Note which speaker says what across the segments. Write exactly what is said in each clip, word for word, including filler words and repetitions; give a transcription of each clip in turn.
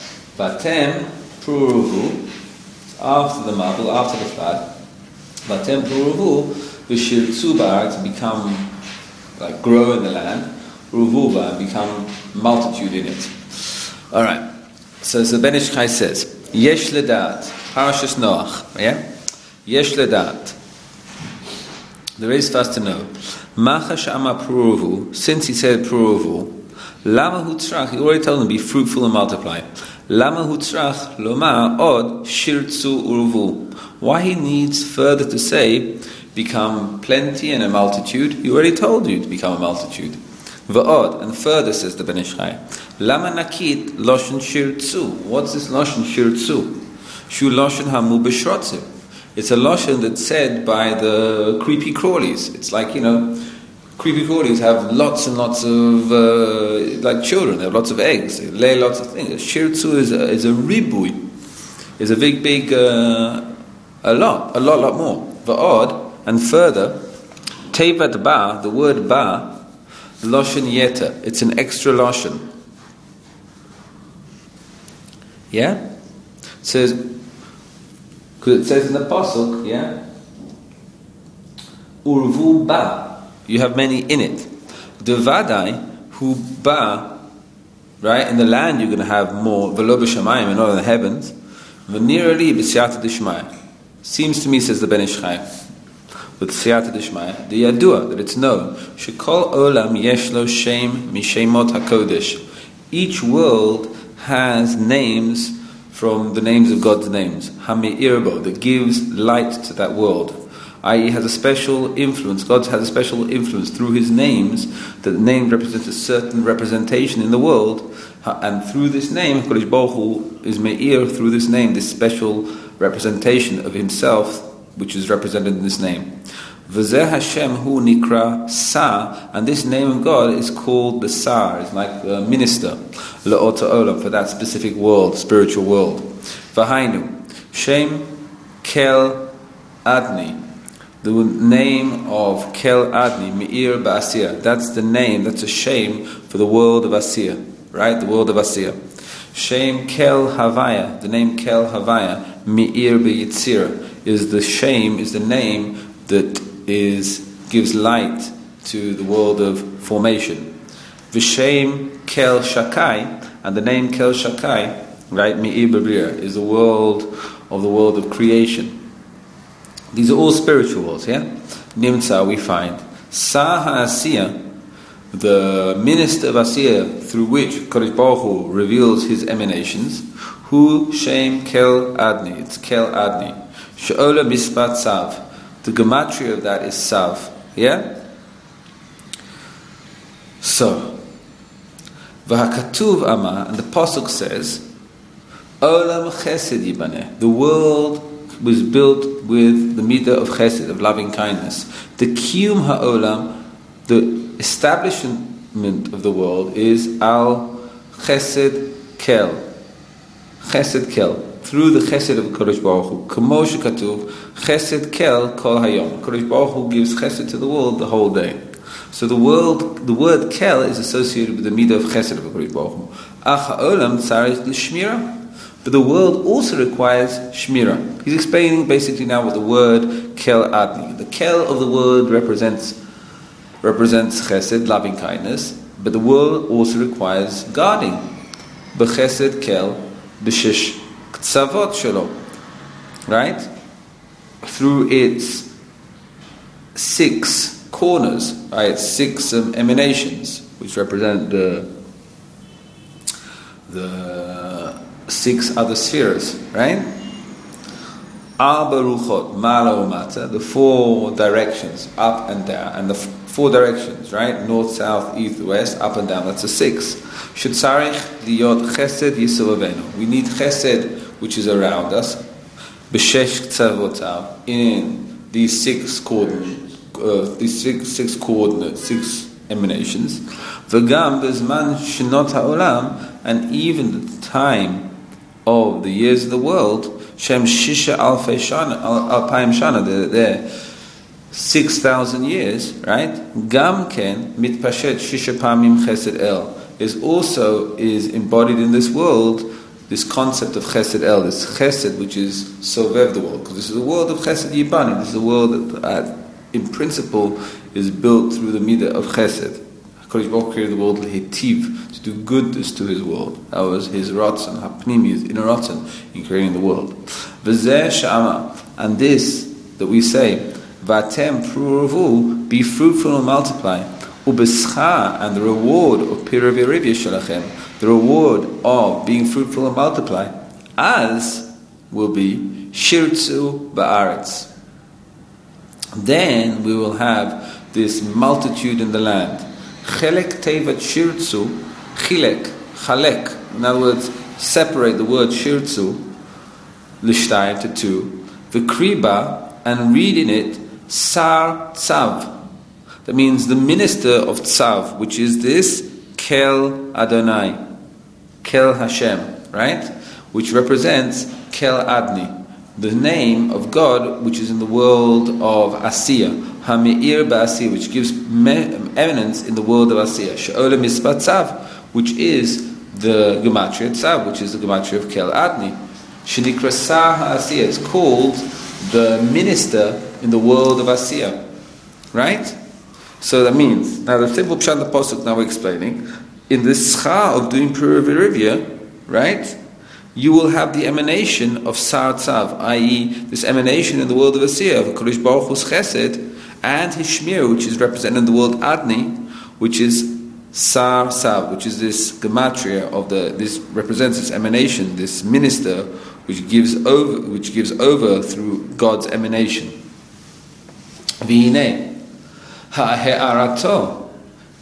Speaker 1: Vatem Puruvu, after the Mabul, after the flood, Vatem Puruvu, Vishirtzu Bar, to become, like grow in the land, Ruvu Bar, become multitude in it. Alright, so, so Ben Ish Chai says, Yesh Ledat, Parashas Noach, yeah? Yesh Ledat. There is for us to know. Machash Ama Puruvu, since he said Puruvu, Lama Hutzrach, he already told them, be fruitful and multiply. Lama Hutzrach, Loma Od, Shirtzu Uruvu. Why he needs further to say, become plenty and a multitude? He already told you to become a multitude. Va'od, and further says the Ben Ish Chai, Lama Nakit, Loshen Shirtzu. What's this Loshen Shirtzu? Shu Loshen Hamu B'Shrotzu. It's a Loshen that's said by the creepy crawlies. It's like, you know, creepy crawlies have lots and lots of, uh, like children, they have lots of eggs, they lay lots of things. Shirtzu is a, is a ribui, is a big, big, uh, a lot, a lot, lot more. Va'od, and further, Tevat Ba, the word Ba, Loshen Yeta, it's an extra Loshen. Yeah? It says, because it says in the Pasuk, yeah? Urvu Ba, you have many in it. Devadai, who Ba, right? In the land you're going to have more, Velo b'shamayim, and not in the heavens. V'nirali b'siyata d'shmaya. Seems to me, says the Ben Ish Chai, with siyata d'shmaya, the yadua, that it's known, shekol olam yesh lo shem mishemot hakodesh. Each world has names from the names of God's names. Hami'irbo, that gives light to that world. that is has a special influence. God has a special influence through His names, that the name represents a certain representation in the world, and through this name, HaKadosh Baruch Hu is Me'ir, through this name, this special representation of Himself, which is represented in this name. V'zeh Hashem hu nikra Sa, and this name of God is called the Sar, it's like the minister, La'ota Olam, for that specific world, spiritual world. V'hainu, Shem Kel Adni, the name of Kel Adni, Me'ir Ba'asiyah, that's the name, that's a shame for the world of Asiyah, right, the world of Asiyah. Shem Kel Havaya, the name Kel Havaya, Me'ir B'yitzirah, is the shame, is the name that is gives light to the world of formation. V'shem Kel Shakai, and the name Kel Shakai, right, Me'ir B'Bria, is the world of the world of creation. These are all spiritual worlds, yeah? Nimtza, we find. Sa HaAsiyah, the minister of Asiyah, through which Kadosh Baruch Hu reveals his emanations, Hu Shem Kel Adni, it's Kel Adni. She'ola Mispat Sav, the gematria of that is Sav, yeah? So, V'hakatuv Ama, and the Pasuk says, Olam Chesed Yibaneh, the world was built with the midah of chesed, of loving kindness. The kiyum ha'olam, the establishment of the world, is al chesed kel. Chesed kel. Through the chesed of Kadosh Baruch Hu. Kamo shekatuv, chesed kel kol hayom. Kadosh Baruch Hu gives chesed to the world the whole day. So the world, the word kel is associated with the midah of chesed of Kadosh Baruch Hu. Ach ha'olam tzarech l'shmira. But the world also requires shmira. He's explaining basically now what the word kel adni. The kel of the word represents represents chesed, loving kindness, but the world also requires guarding. B'chesed kel b'shish ktsavot shelo. Right? Through its six corners, right? Six um, emanations, which represent the the six other spheres, right? Arba ruchot, mala umata, the four directions, up and down, and the f- four directions, right? North, south, east, west, up and down. That's a six. Shetzarich liyot chesed yisavavenu. We need chesed, which is around us. B'shesh ktavotav, in these six coordinates, uh, these six six coordinates, six emanations. V'gam bezman shenot ha'olam, and even the time of the years of the world, Shem Shisha Alfei Shana, Alpaim Shana, they're there, six thousand years, right? Gam Ken Mitpashet Shisha Pamim Chesed El is also is embodied in this world this concept of Chesed El, this Chesed which is Sovev the world, because this is a world of Chesed Yibani. This is a world that, uh, in principle, is built through the midah of Chesed. HaKadosh Baruch Hu created the world L'Hitiv, to do goodness to His world. That was His Ratzon, Hapnimi, His inner Ratzon in creating the world. V'zeh Shama, and this that we say, Vatem Pruruvu, be fruitful and multiply. Ubescha, and the reward of Piravirivya Shalachem, the reward of being fruitful and multiply, as will be Shirtzu Ba'aretz. Then we will have this multitude in the land. Chelek Tevat Shirtzu, Chilek, Chalek. In other words, separate the word Shirtzu, Lishtayim, to two. V'kriba, and read in it Sar Tzav. That means the minister of Tzav, which is this Kel Adonai, Kel Hashem, right? Which represents Kel Adni, the name of God, which is in the world of Asiya, Hameir Ba'asiya, which gives me- eminence in the world of Asiya, She'ola Mispat Tzav, which is the Gematria Tzav, which is the Gematria of Kel Adni. Shenikra Sar HaAsiya, it's called the minister in the world of Asiya, right? So that means, now the simple pshat the pasuk now we're explaining, in the schar of doing Puravirivya, right, you will have the emanation of Sar Tzav, that is, this emanation in the world of Asiya, of HaKadosh Baruch Hu's Chesed, and His Shmir, which is represented in the world Adni, which is Sar Tzav, which is this gematria of the, this represents this emanation, this minister, which gives over, which gives over through God's emanation. V'hinei ha'he'arato,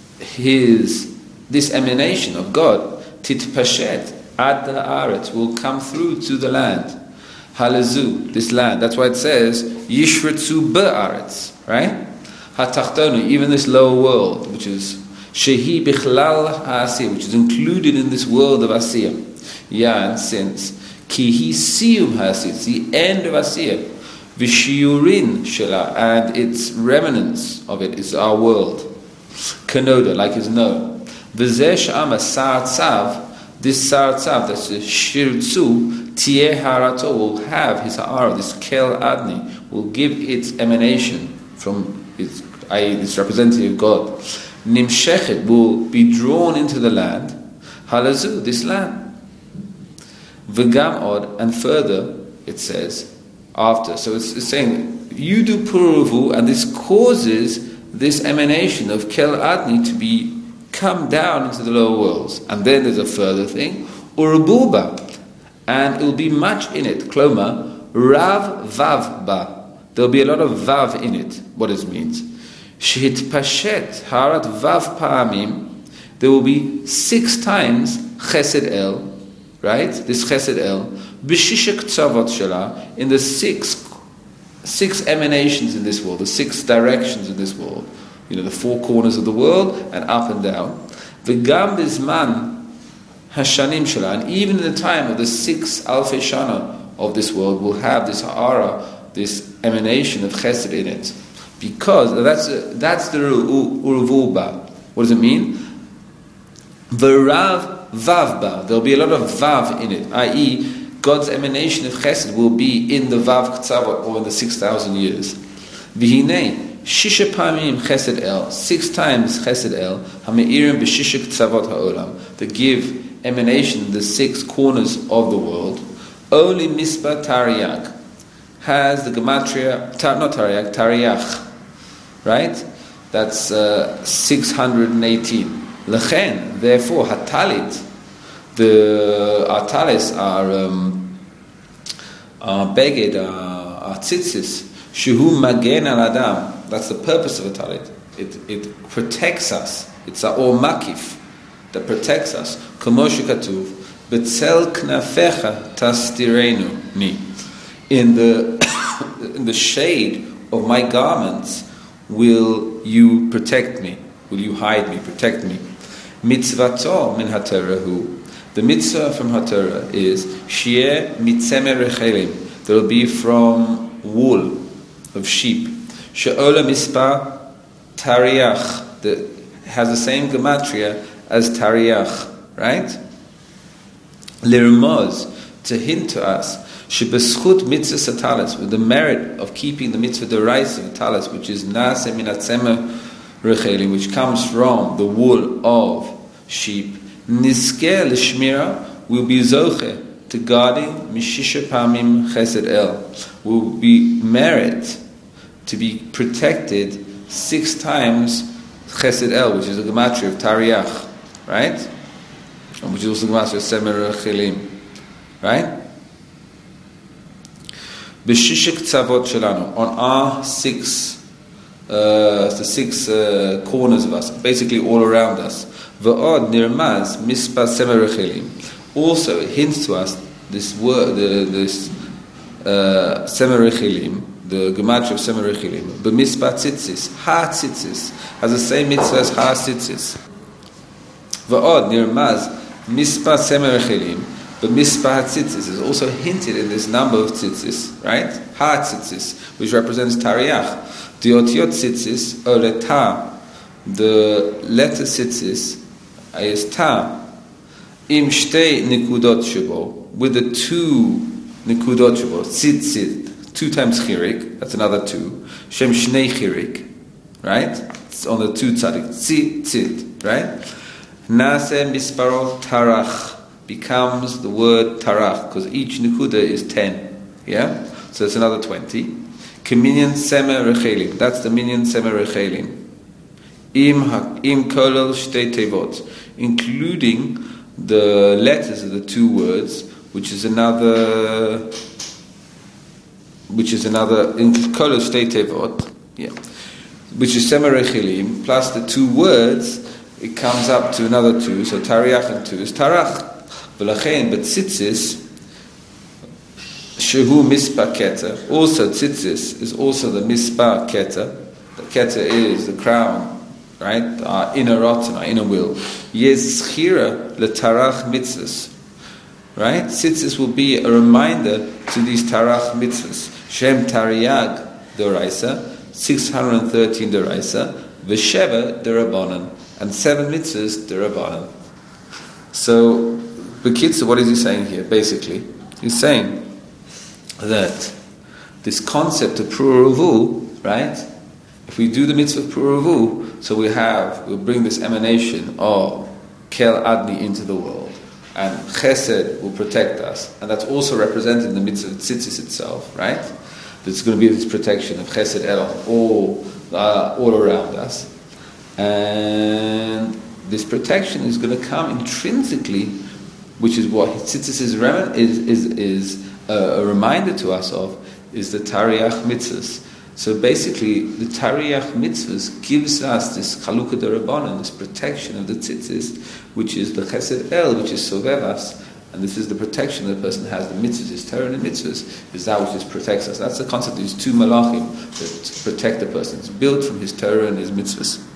Speaker 1: his this emanation of God, titpashet ad ha'aretz, will come through to the land. Halezu, this land. That's why it says yishretzu be'aretz, right? Hatachtonu, even this lower world, which is shehi bichlal ha'asiyah, which is included in this world of Asiyah. Yeah, and since ki hi siyum ha'asiyah, it's the end of Asiyah. Vishiurin shela, and its remnants of it is our world. Kanoda, like is known. V'zeh shama sar tzav, this sar tzav, that's the shirtzu, tieh harato, will have his ha'ara, this kel adni, will give its emanation from its, that is, this representative of God. Nimshechet, will be drawn into the land. Halazu, this land. V'gam od, and further, it says, after. So it's, it's saying, you do Puruvu, and this causes this emanation of Kel Adni to be come down into the lower worlds. And then there's a further thing, Urububa, and it will be much in it. Kloma, Rav Vav Ba. There'll be a lot of Vav in it. What it means. Shehit Pashet Harat Vav Pa'amim. There will be six times Chesed El, right? This Chesed El. B'shishak tzavot shela, in the six six emanations in this world, the six directions in this world, you know, the four corners of the world and up and down. V'gam bizman hashanim shela, and even in the time of the six alfei shana of this world, will have this ha'ara, this emanation of chesed in it, because that's a, that's the uruvuba. What does it mean? V'rav vavba, there'll be a lot of vav in it, that is, God's emanation of Chesed will be in the Vav K'tzavot, or in the six thousand years. V'hinei, shisha pamim Chesed El, six times Chesed El, ha'me'irim b'shisha K'tzavot ha'olam, that give emanation in the six corners of the world. Only Mispa Tariach has the gematria, tar, not Tariach, Tariach, right? That's uh, six hundred eighteen. Lechen, therefore, Hatalit, the our talis, our um, our beged, our, our tzitzis, shehu magen al adam. That's the purpose of a talit. It it protects us. It's our or makif that protects us. Kamosh katuv betzel knafecha tastirenu ni. In the in the shade of my garments will you protect me? Will you hide me? Protect me? Mitzvato min haterahu. The mitzvah from HaTorah is Shieh mitzemer rechelim. There will be from wool of sheep. She'ola mispa tariach. That has the same gematria as tariach, right? Lirmaz, to hint to us, shebeschut mitzvah satalis, with the merit of keeping the mitzvah deraisa of talis, which is nase minatzema rechelim, which comes from the wool of sheep. Niskeh l'shmira, will be zoche to guarding mishisha pamim chesed el, will be merit to be protected six times chesed el, which is a gematria of tariach, right? And which is also the gematria of semer rechelim, right? B'shishik tzavot shelanu, on our six, uh, the six uh, corners of us, basically all around us. V'od nirmaz mispa semer rechelim. Also, it hints to us this word, the, this uh, semer rechelim, the gematria of semer rechelim. B'mispa tzitzis, ha tzitzis, has the same mitzvah as ha tzitzis. V'od nirmaz mispa semer rechelim. But Mispa Tzitzis is also hinted in this number of tzitzis, right? Ha Tzitzis, which represents Tariach. The Otiot Tzitzis, or Ta, the letter Tzitzis, is Ta. Im Shtei Nikudot Shebo, with the two Nikudot Shebo, Tzitzit, two times Chirik, that's another two. Shem Shnei Chirik, right? It's on the two tzadik, Tzitzit, right? Nase Misparo Tarach, becomes the word tarach, because each nikuda is ten. Yeah? So it's another twenty. Keminyan semer rechelim. That's the minyan semer rechelim. Im ha, im kolol shtei tevot. Including the letters of the two words, which is another, which is another, in kolol shtei tevot. Yeah. Which is semer rechelim, plus the two words, it comes up to another two, so tariach and two is tarach. V'lachein, but tzitzis, shehu mispa keta. Also, tzitzis is also the mispa keta. The keta is the crown, right? Our inner rotten, our inner will. Yezchira letarach mitzvahs, right? Tzitzis will be a reminder to these tarach mitzvahs. Shem tariyag deraisa, six hundred thirteen deraisa, v'sheva derabanan, and seven mitzvahs derabanan. So, B'kitzur, what is he saying here? Basically, he's saying that this concept of Puravu, right? If we do the mitzvah of Puravu, so we have, we'll bring this emanation of Kel Adni into the world, and Chesed will protect us, and that's also represented in the mitzvah of Tzitzis itself, right? There's going to be this protection of Chesed El all uh, all around us, and this protection is going to come intrinsically, which is what Tzitzis is, is, is, is a, a reminder to us of, is the Tariach mitzvahs. So basically, the Tariach mitzvahs gives us this Chalukah D'Rabbanan, this protection of the Tzitzis, which is the Chesed El, which is Sovevas, and this is the protection that the person has. The mitzvahs, his Torah and mitzvahs, is that which just protects us. That's the concept of these two malachim that protect the person. It's built from his Torah and his mitzvahs.